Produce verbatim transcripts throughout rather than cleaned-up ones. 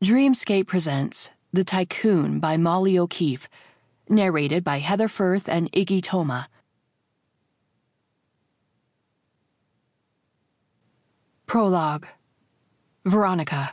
Dreamscape presents The Tycoon by Molly O'Keefe, narrated by Heather Firth and Iggy Toma. Prologue. Veronica.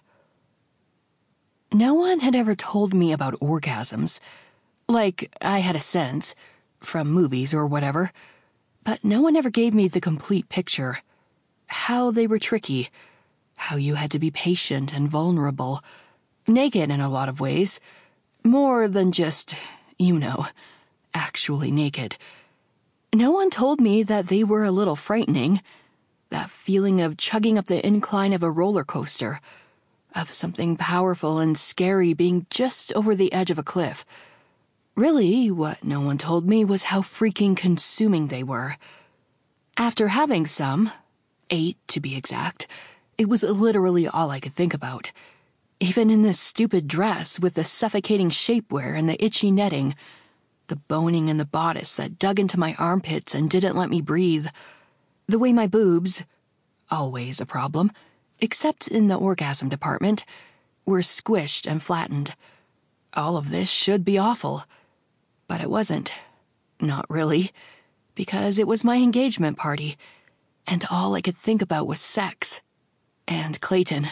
No one had ever told me about orgasms. Like, I had a sense, from movies or whatever, but no one ever gave me the complete picture. How they were tricky, how you had to be patient and vulnerable, naked in a lot of ways, more than just, you know, actually naked. No one told me that they were a little frightening, that feeling of chugging up the incline of a roller coaster, of something powerful and scary being just over the edge of a cliff. Really, what no one told me was how freaking consuming they were. After having some, eight to be exact, it was literally all I could think about. Even in this stupid dress with the suffocating shapewear and the itchy netting, the boning in the bodice that dug into my armpits and didn't let me breathe, the way my boobs, always a problem, except in the orgasm department, were squished and flattened. All of this should be awful. But it wasn't. Not really. Because it was my engagement party, and all I could think about was sex. And Clayton.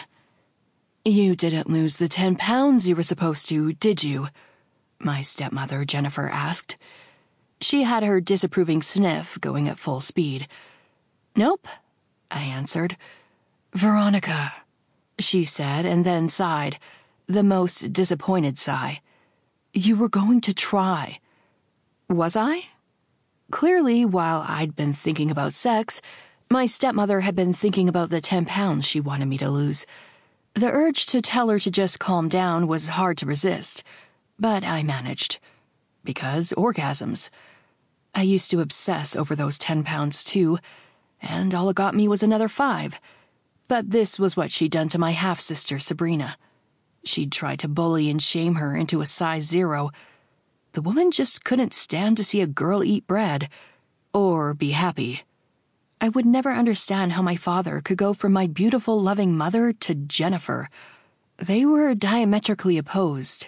You didn't lose the ten pounds you were supposed to, did you? My stepmother, Jennifer, asked. She had her disapproving sniff going at full speed. Nope, I answered. Veronica, she said, and then sighed, the most disappointed sigh. You were going to try. Was I? Clearly, while I'd been thinking about sex, my stepmother had been thinking about the ten pounds she wanted me to lose. The urge to tell her to just calm down was hard to resist, but I managed. Because orgasms. I used to obsess over those ten pounds too, and all it got me was another five. But this was what she'd done to my half-sister, Sabrina. She'd tried to bully and shame her into a size zero. The woman just couldn't stand to see a girl eat bread, or be happy. I would never understand how my father could go from my beautiful, loving mother to Jennifer. They were diametrically opposed.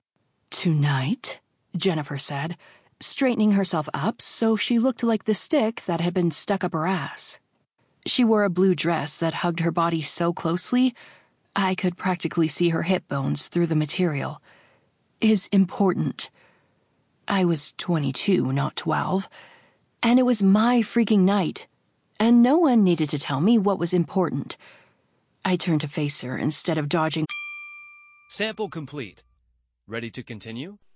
Tonight, Jennifer said, straightening herself up so she looked like the stick that had been stuck up her ass. She wore a blue dress that hugged her body so closely, I could practically see her hip bones through the material. Is important. I was twenty-two, not twelve, and it was my freaking night. And no one needed to tell me what was important. I turned to face her instead of dodging. Sample complete. Ready to continue?